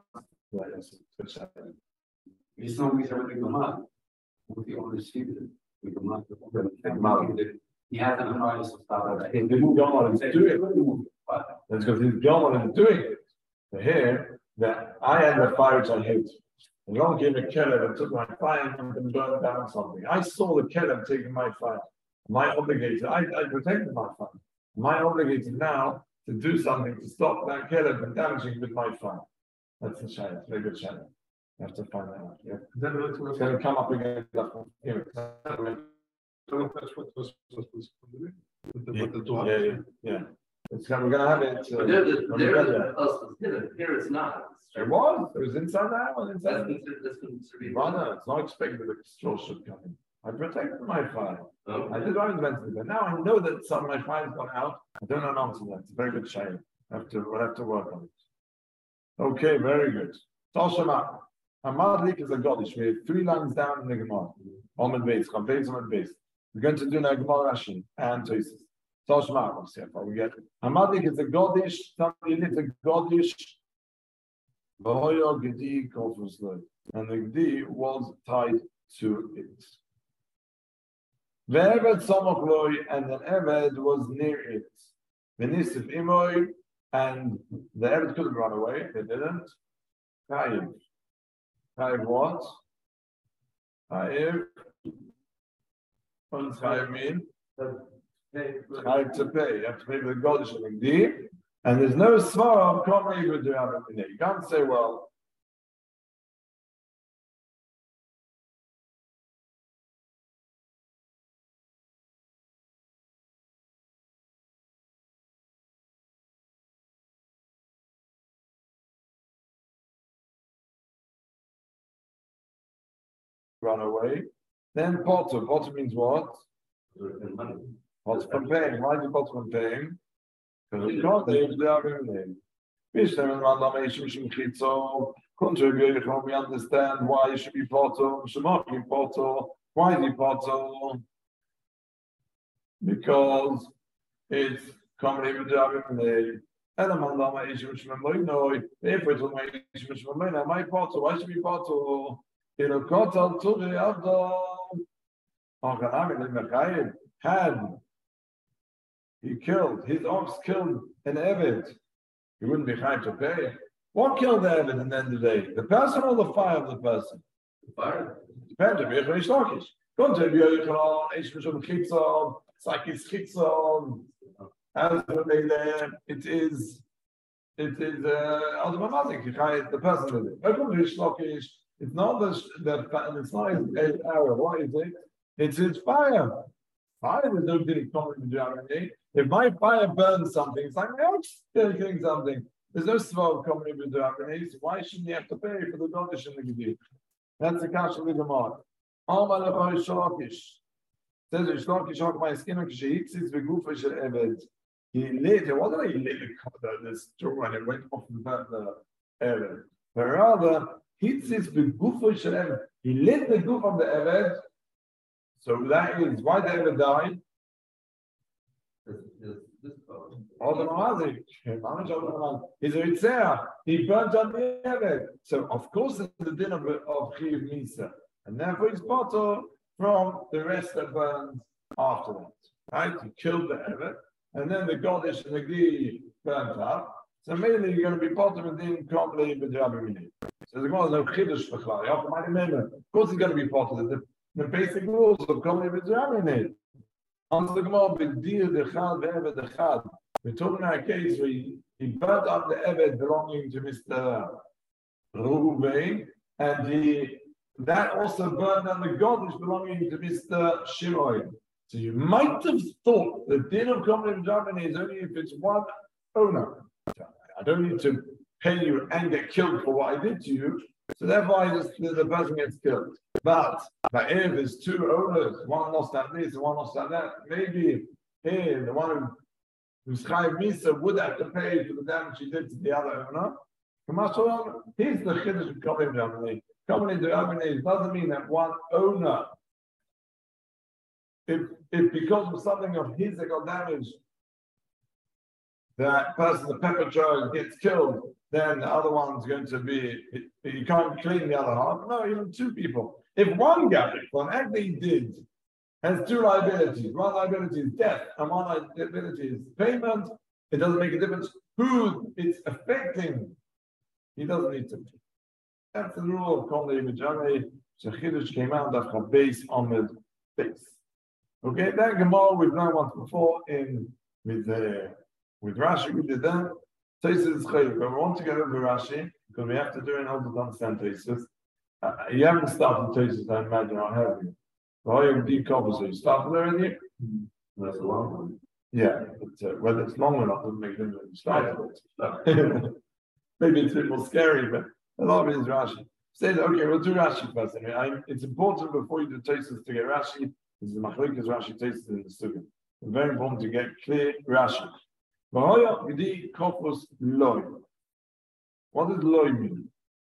He's not with everything come up. With the owner's secret. We come up. He has an advice to stop it. He didn't go on and do it. That's because he's going and doing it. So here, that I had the fire which I hate. And long came a keller and took my fire and burned down something. I saw the keller taking my fire. Am I obligated? I, I protected my fire. Am I obligated now to do something to stop that keller from damaging with my fire? That's the shame. It's a very good shame. You have to find that out. Yeah. Then it's It's going to come up again. You know, So that's what was supposed to do. With the, yeah, with the door. yeah, yeah, yeah. It's gonna, we're gonna have it. Uh, But there, the- when we there, get the there. else is hidden. Here it's not. It was. It was inside the house. That's Inside. considered, that's considered. Rather, it's not expected that the straw should come in. I protected my fire. Oh. I did what I was meant to do. But now I know that some of my fire's gone out. I don't know an answer to that. It's a very good shame. I have to, we'll have to work on it. Okay, very good. Toshama. Amadlik is a Godish. We have three lines down in the Gemara. Omid base, Chav on base. We're going to do now Gemara Rashi and Tosis. Toshama, we'll see how far we get. Amadlik is a Godish. Somebody needs a Godish. Vahoyo Gedi Kofusloy. And the Gedi was tied to it. The Eved Somokloi, and the Eved was near it. Venisif Imoy, and the Eved could have run away, they didn't. Chayiv. Chayiv what? Chayiv. What does Chayiv mean? Chayiv to pay. You have to pay for the Godish of the Gedi. And there's no Svara of Koma Yivu Durabim. You can't say, well, run away. Then Potter. Potter means what? Potter from paying. Why do Potter from paying? Because we can't live the other name. Contrary, we understand why it should be portal. Portal. Why is it portal? Because it's commonly with the other name. And I'm on my issue, which I'm like, no, if it's on my issue, which I'm like, my portal, why should be portal? You know, portal to the other. Had he killed, his ox killed an Eved, he wouldn't be high to pay. What killed the Eved at the end of the day? The person or the fire of the person? The fire. Depends if you're Ishtakish. Go to Yoichon, Ishmishon Chitzon, Sakis Chitzon. As it is, it is uh, automatic. The person did it. Go to Ishtakish. It's not the, the it's not his hour. What is it? It's his fire. Fire is no good in Germany. If my fire burns something, it's like I'm still killing something. There's no smoke coming with Germany. So why shouldn't you have to pay for the Godish in the Gedid? That's the cash of the Gemara. Alma lechoy shlokish. Says shlokish hok my skin and kishitsis begufa shel eved. He lit. What did he lit the straw and it went off the eved? But rather, hitzis begufa shel eved. He lit the goof of the eved. So that is why the Eved died. He's a Ritzah. He burnt on the Eved. So of course it's the din of, of Chiv Misa. And therefore he's part from the rest that burns after that. Right? He killed the Eved. And then the Godish and the Gdi burnt up. So mainly you're going to be part of a din completely with the Rabbi. So there's no Chiddush for Klai. Of course he's going to be part of it. The basic rules of coming with Germany. On the Gemara, with deal the Chad, the Eved the Chad. We're talking about a case where he, he burnt up the Eved belonging to Mister Reuven, and he that also burned down the Godish belonging to Mister Shimon. So you might have thought the din of coming with Germany is only if it's one owner. I don't need to pay you and get killed for what I did to you. So therefore, I just, the, the person gets killed. But, but if there's two owners, one lost at this and one lost at that, maybe here the one who, who's Chayiv Misa would have to pay for the damage he did to the other owner. Here's the Chiddush of coming to Germany. Coming into Germany doesn't mean that one owner, if if because of something of his that got damaged, that person, the perpetrator, gets killed, then the other one's going to be, you can't claim the other half. No, even two people. If one guy, for an act that he did, has two liabilities, one liability is death and one liability is payment, it doesn't make a difference who it's affecting. He doesn't need to pay. That's the rule of Kol Levi. So Chiddush came out of the base on the base. Okay, that Gemara we've done once before in with the. Uh, With Rashi, we did that. Taisus is chayik, but we want to get over Rashi because we have to do it in order to understand Taisus. Uh, you haven't started Taisus, I imagine, or have you? Or you have deep covers, so you started already? Mm-hmm. That's a long one. Yeah, but uh, whether it's long or not doesn't make a difference. You started it. Maybe it's a bit more scary, but a lot of it is Rashi. Say that, okay, we'll do Rashi first. I mean, I, it's important before you do Taisus to get Rashi. This is the Machlokes Rashi Taisus in the Sugya. It's very important to get clear Rashi. What does loy mean?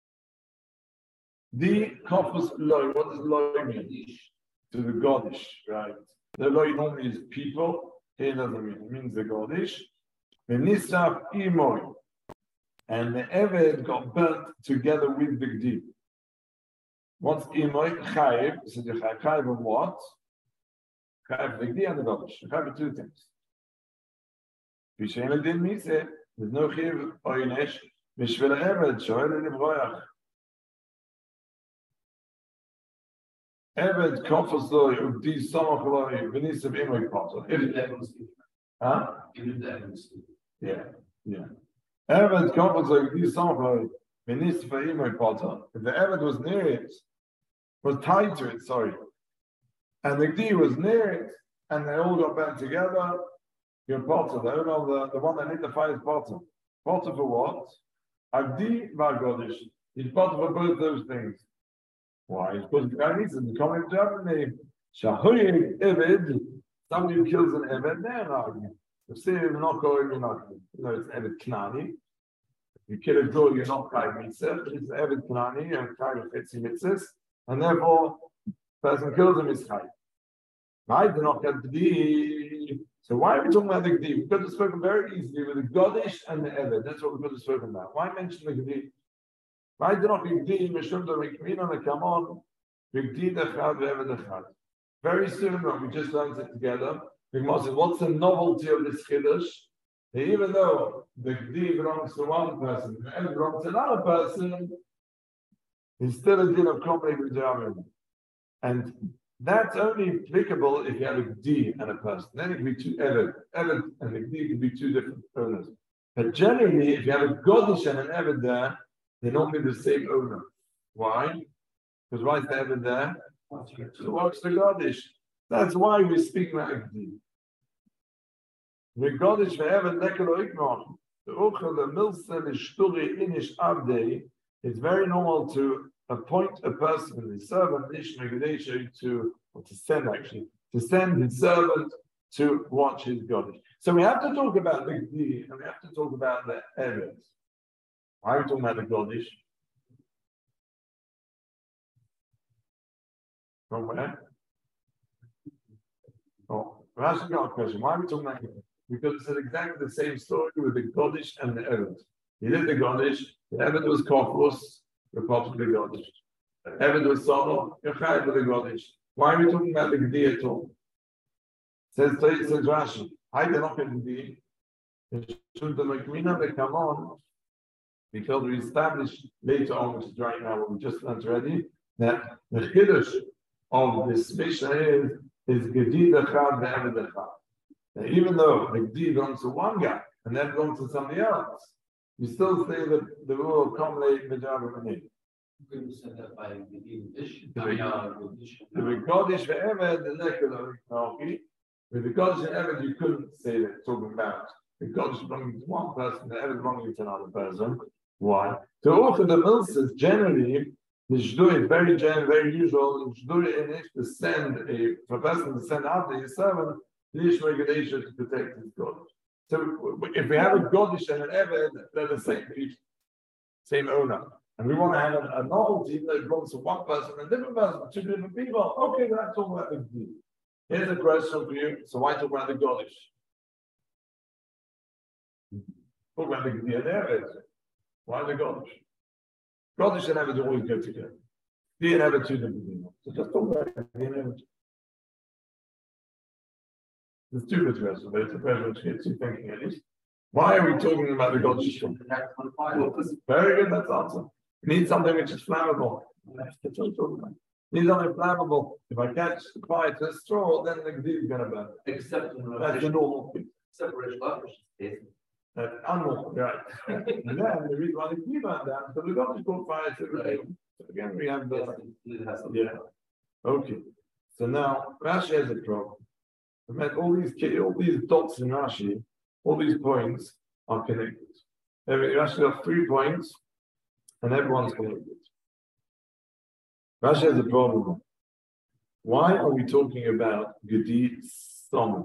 The kofus loy, what does loy mean? To the Godish, right? The loy normally is people, here doesn't mean, it means the Godish. The nisaf imoy, and the Eved got burnt together with the Gdi. What's imoy? Chayiv, so the chayiv of what? Chayiv the Gdi and the Godish. Chayiv of two things. There's no chiv oynesh mishvel eved shoel lebroyach. Eved kofos loy ugdi samach loy v'nisav imoy pater. Huh? Yeah, yeah. Eved kofos loy ugdi samach loy v'nisav imoy pater. If the eved was near it, was tied to it, sorry, and the gdi was near it, and they all got back together. Your potter, the owner of the, the one that lit the fire is potter. Potter for what? Agdi Vargodish. He's potter for both those things. Why? Because the guy needs to come into Germany. Shahoyeg Eved, somebody who kills an Eved, they're an argument. So say you're not going, you're not, you know, it's Evet Knani. You kill a goat, you're not Chai Mitzvah, but it's Evet Knani, and Chai Chetzi Mitzvahs, and therefore, the person kills him is Chai. Why do not get the So why are we talking about the Gdi? We could have spoken very easily with the Godish and the Evet. That's what we could have spoken about. Why mention the Gdi? Why do not be Gdi, Mishum the Rikmin on the Kamon, Gdi the Chad, Evet the Chad? Very soon, when we just learned it together, we must say, what's the novelty of this Kiddush? Even though the Gdi belongs to one person, the Evet belongs to another person, it's still a din of Komrei B'Jamim. And that's only applicable if you have a Gdi and a person. Then it can be two Evet. Evet and the Gdi can be two different owners. But generally, if you have a Godish and an Evet there, they're normally the same owner. Why? Because why is the Evet there? So what's the Godish? That's why we speak about a Gdi. The Godish for Evet Nekelo Iknon. The Uchel, the Milsen, the Shturi, Inish Avdei. It's very normal to appoint a person, the servant, to, or to send actually, to send his servant to watch his Godish. So we have to talk about the Gdi and we have to talk about the Evet. Why are we talking about the Godish? From where? Oh, Rashi got a question. Why are we talking about it? Because it's exactly the same story with the Godish and the Evet. He did the Godish, the Evet was Kofus, the part of the Godish. Evet was Solo, Yochai with the Godish. Why are we talking about the Gdi at all? Says, says Rashi, I did not get Gdi. Should the Mekmina they come on, because we established later on, which is right now, what we just learned already, that the Chiddush of this Mishnah is, is Gdi Dechad ve'Evet Dechad. Now, even though the Gdi belongs to one guy, and then belongs to somebody else, you still say that the rule of Komlei B'Jamim B'Nei. You said that by the addition. The Godish ve'Eved, the Nekelo Iknoki. With the Godish and Eved, you couldn't say that talking about the Godish belonging to one person, the Eved belonging to another person. Why? To offer the Milsas, generally, the Shdur is very general, very usual. The Shdur in it to send a, for a person to send out his servant, the Ish regulation to protect his Godish. So if we have a Godish and an Eved, they're the same people, same owner. And we want to have a, a novelty that belongs to one person and a different person, two different people. Okay, let's talk about the Gdi. Here's a question for you. So why talk about the Godish? Talk about the Gdi and Evet. Why the Godish? Godish and Evet always go together. Gdi and Evet two different people. So just talk about Gdi and Evet. There's two good questions, but it's a question which gets you thinking at least. Why are we talking about the Godish? Very good, that's answer. You need something which is flammable. That's what I'm talking about. Need something flammable. If I catch the fire to a straw, then the Gdi is going to burn. Except in That's the normal thing. separation case. That's unnormal, right? And then the reason why the Gdi burned down, so the Godish caught fire to the So again, we have the. Yeah. Okay. So now Rashi has a problem. All these all these dots in Rashi, all these points are connected. Every Rashi got three points, and everyone's connected. Rashi has a problem. Why are we talking about Gedi Sommer?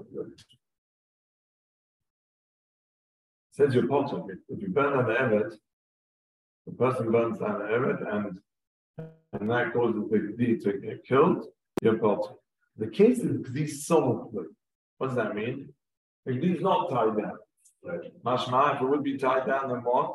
Says your potter, if you burn down the Evet, the person burns down the Evet, and and that causes the Gedi to get killed, your potter. The case is Gedi Sommer. What does that mean? The Gedi is not tied down. Mashma, if it would be tied down, then what?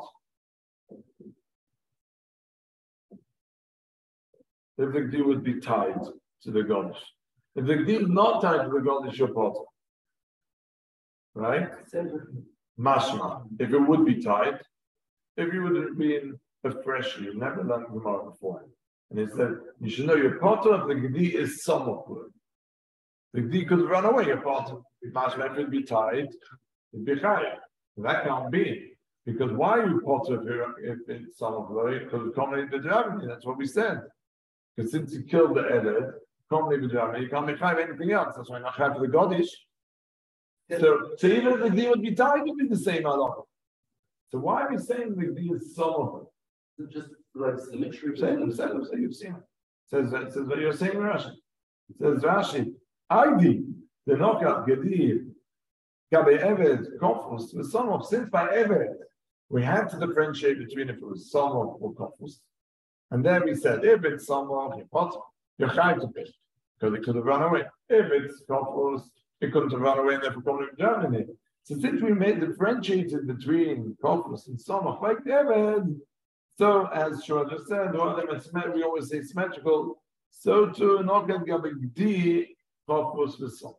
If the Gdi would be tied to the Godish. If the Gdi is not tied to the Godish, you're potter. Right? Mashma, if it would be tied, if you would have been a fresh, you've never learned Gemara before. And it said, you should know your potter if the Gdi is somewhat good. The Gdi could run away, your potter. Mashma, if it would be tied, it'd be chayav. That can't be. Because why are you potter if, if it's somewhat good? Because it's commonly the Germany, that's what we said. Because since you killed the Eved, commonly b'Jamim, you can't be chayav anything else. That's why you're not chayav for the Godish. So, so even if the Gdi would be tied, it would be the same halacha. So why are we saying the Gdi is some of it? Just like symmetry. Say it, say it, say you've seen it. Says it says what you're saying, Rashi. It says Rashi, Ivy, the knockout Gdi, Gabe Eved, Kofus, the son of, since by Eved, we had to differentiate between if it was son of or Kofus. And then we said, if it's son of, you're trying to pay, because it could have run away. If it's Kofus, it couldn't have run away and therefore come to Germany. So since we made differentiated between Kofus and son of, like Eved, so as Shua just said, all of them are, we always say symmetrical, so to not get Gabe D, Kofus with son.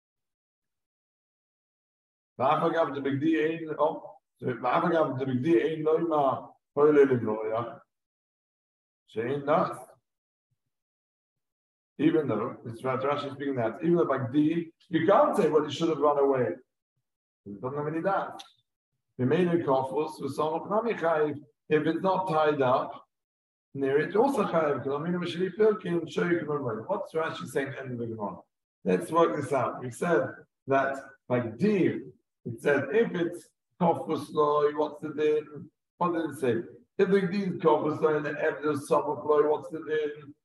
Va'afagav the big D ain't oh, va'afagav the big D ain't no ma hoyle livloya. She ain't not. Even though it's Rashi speaking that, even though big D, you can't say what he should have run away. He doesn't have any that. We made a kofus with some of Nami Chayiv. If it's not tied up near it, also Chayiv. Because I mean, we should can show you can remember. What's Rashi saying at the end of the Gemara? Let's work this out. We said that like D. It said, if it's Kofus Loi, what's the din? What did it say? If the din Kofus Loi and the evidence Samach Loi, what's the din?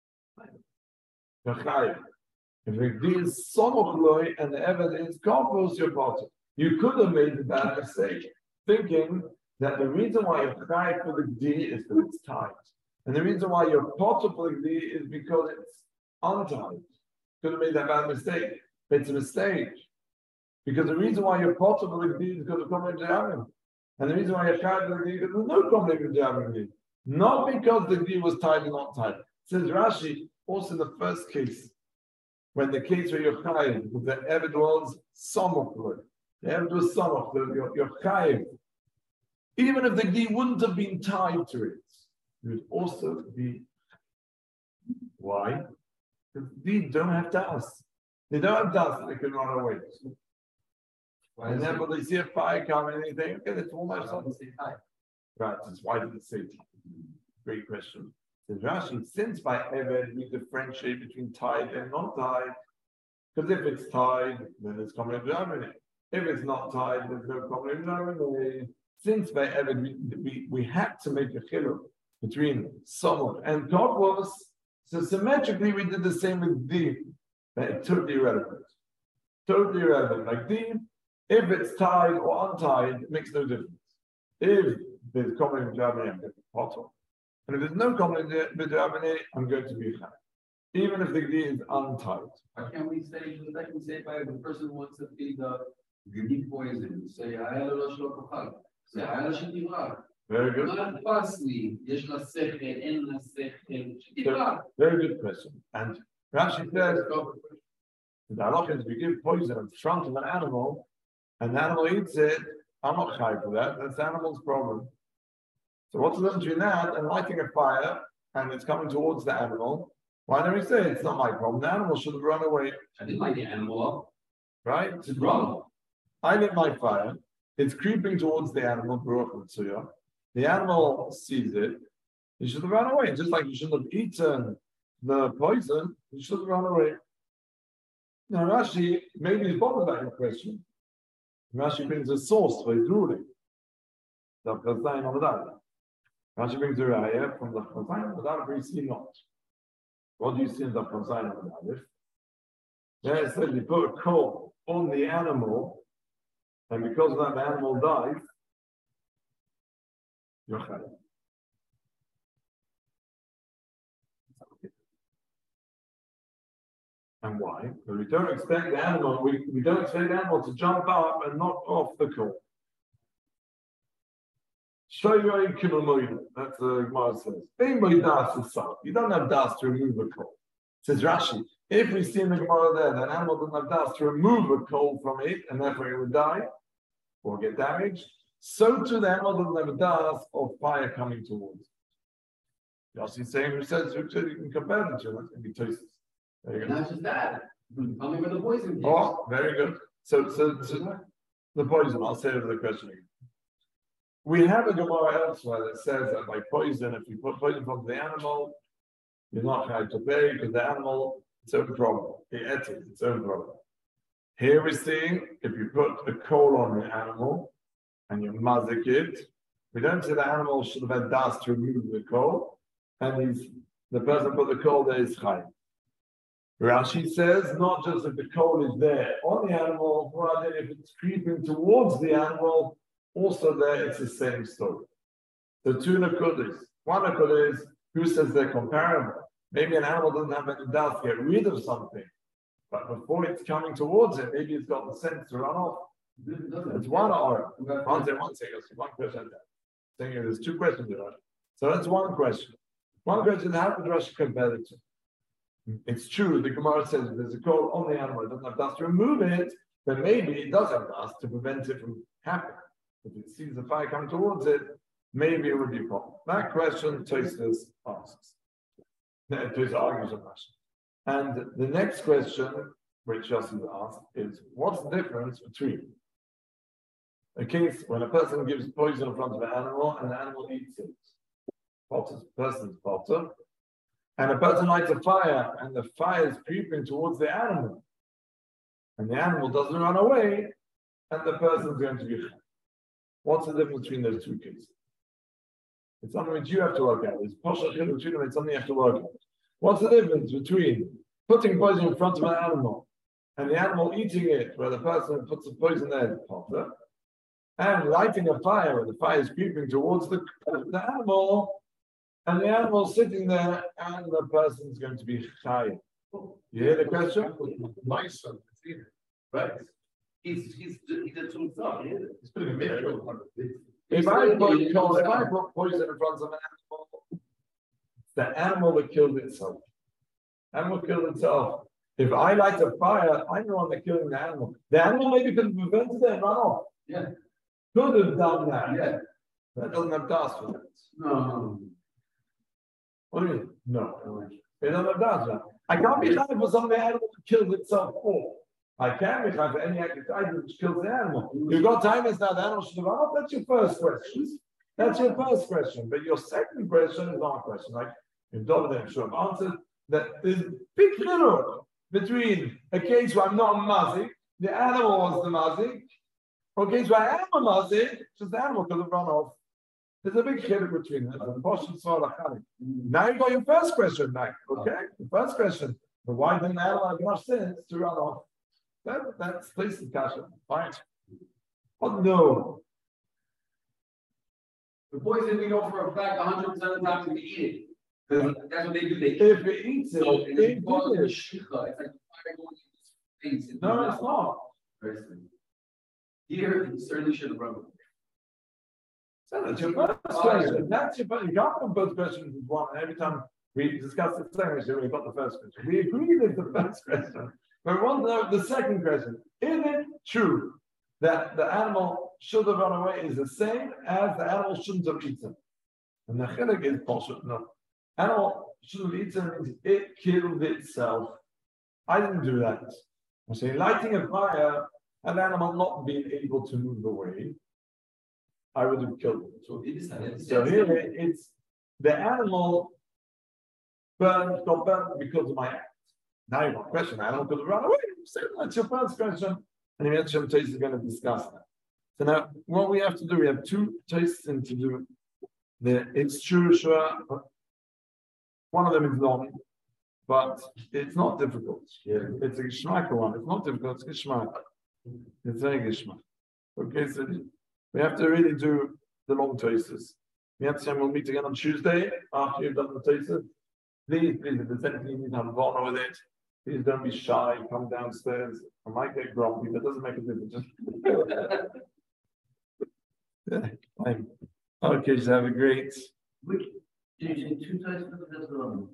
If the din Samach Loi and the evidence Kofus, you're part of. You could have made the bad mistake, thinking that the reason why you're Chayiv for the D is because it's tied. And the reason why you're part of the D is because it's untied. Could have made that bad mistake. But it's a mistake. Because the reason why you're possible with these is because of common Jamin. And the reason why you're tied with these is because there's no common Jamin. Not because the deed was tied or not tied. Says Rashi, also in the first case, when the case where you're chayiv, the evid was samach, the evid was samach, you're, you're chayiv. Even if the deed wouldn't have been tied to it, it would also be. Why? Because the deed don't have das. They don't have das, they can run away. And then when they see a fire coming and they think, okay, it's almost on the same time. Right, that's why did it say time? Great question. Says Rashi, since by Eved we differentiate between tied and not tied, because if it's tied, then it's common Germany. If it's not tied, there's no common Germany. Since by Eved we, we, we had to make a chiluk between Somach and Kofus, so symmetrically we did the same with D. It's totally irrelevant. Totally irrelevant. Like D, if it's tied or untied, it makes no difference. If there's common Germany, I'm going to be potter. And if there's no common Germany, I'm going to be high. Even if the D is untied. Why can't we say, I can say by the person who wants to feed the unique poison, say, I had a losh lo kochal. Say, I had a shetivrah. Very good. Very good question. And Rashi says, the halachah is we give poison in front of an animal, and the animal eats it. I'm not shy for that. That's the animal's problem. So what's the difference between that and lighting a fire and it's coming towards the animal? Why don't we say it's not my problem? The animal should have run away. I didn't light the animal up. Right? It's wrong. I lit my fire. It's creeping towards the animal. The animal sees it. He should have run away. Just like you shouldn't have eaten the poison, you should have run away. Now Rashi, maybe he's bothered about your question. Rashi brings a source for his ruling. The Chazayin on the Dada. Rashi brings a raya from the Chazayin on the Dada, but you see not. What do you see in the Chazayin on the Dada? There it says you put a coal on the animal, and because of that the animal dies, you're chayav. And why? Because we don't expect the animal, we, we don't expect the animal to jump up and knock off the coal. Shoyoi kilomoida. That's what the Gemara says. You don't have das to remove a coal. Says Rashi, if we see in the Gemara there that an animal doesn't have das to remove a coal from it, and therefore it would die or get damaged, so too the animal doesn't have a das of fire coming towards it. Rashi saying, who says you can compare the two, that's going to be tastes. Not just that. Tell me where the poison is. Oh, very good. So, so, so the poison, I'll say it over the question again. We have a Gemara elsewhere that says that by poison, if you put poison from the animal, you're not going to pay because the animal, its own problem. The ethic, its own problem. Here we're seeing if you put a coal on the animal and you mazik it, we don't say the animal should have had das to remove the coal, and he's the person put the coal there is chayim. Rashi says not just that the coal is there on the animal, rather if it's creeping towards the animal, also there it's the same story. The two nakudas. One nakuda is who says they're comparable. Maybe an animal doesn't have any doubt to get rid of something, but before it's coming towards it, maybe it's got the sense to run off. It's one or one second, one second, one question. Saying there's two questions about it. So that's one question. One question: how could Rashi compare the two? It's true. The Gemara says if there's a coal on the animal, it doesn't have dust to remove it, then maybe it does have dust to prevent it from happening. If it sees the fire coming towards it, maybe it would be a problem. That question Tosfos asks. Tosfos argues on Rashi. And the next question, which Yossi asked, is what's the difference between a case when a person gives poison in front of an animal and the animal eats it? Potter's person's potter. And a person lights a fire and the fire is creeping towards the animal. And the animal doesn't run away, and the person is going to be chai. What's the difference between those two cases? It's something which you have to work out. It's it's something you have to work out. What's the difference between putting poison in front of an animal and the animal eating it, where the person puts the poison there, potter, and lighting a fire where the fire is creeping towards the, the animal, and the animal sitting there, and the person's going to be chai? You hear the question? My son, Right. He's he's he did to himself. Yeah. he's putting a mixture of If I put if I put poison in front of an animal, it's the animal that killed itself. Animal killed itself. If I light a fire, I'm the one that killing the animal. The animal maybe could have prevented it and run off. Yeah. Could have done that. Yeah. That doesn't have dust for that. No, no. What do you mean? No. It doesn't have dust. Right? I can't be liable for something the animal killed itself for. I can be liable for any act which kills the animal. You've got time now, the animal should have run off. That's your first question. That's your first question. But your second question is not a question. Like if David and Shum answered that there's big chiluk between a case where I'm not a mazik, the animal was the mazik, or a case where I am a mazik, just the animal could have run off. There's a big chiluk between them. Now you got your first question back. Okay, the first question. But why didn't the animal have enough sense to run off? That, that's place the kasha. Fine. But no. The poison we know for a fact one hundred percent of the time we eat it. That's what they do. They eat If it eats it, so, it and it's called the did it. shikha. It's like fire going in his face. No, it's not. Very simple. Here, it certainly should have run away. So that's your first question. That's your first. You can't put both questions as one. And every time we discuss the second question, we got the first question. We agree with the first question. But we want to know the second question. Is it true that the animal should have run away is the same as the animal shouldn't have eaten? And the chiluk is bullshit. No. Animal shouldn't have eaten means it killed itself. I didn't do that. I'm saying lighting a fire, an animal not being able to move away, I would have killed it. So, so here it's the animal burned, got burned because of my act. Now you got a question, the animal could have run away. So that's your first question. And eventually Tais is going to discuss that. So now what we have to do, we have two tastes to do. The it's true, sure. One of them is long, but it's not difficult. Yeah. It's a gishmak one. It's not difficult, it's gishmak. It's very gishmak. Okay, so we have to really do the long tastes. We have to say we'll meet again on Tuesday after you've done the tastes. Please, please, if there's anything you need to have fun with it, please don't be shy. Come downstairs. I might get grumpy, but it doesn't make a difference. Just yeah, fine. Okay, so have a great. Which, you did two times for the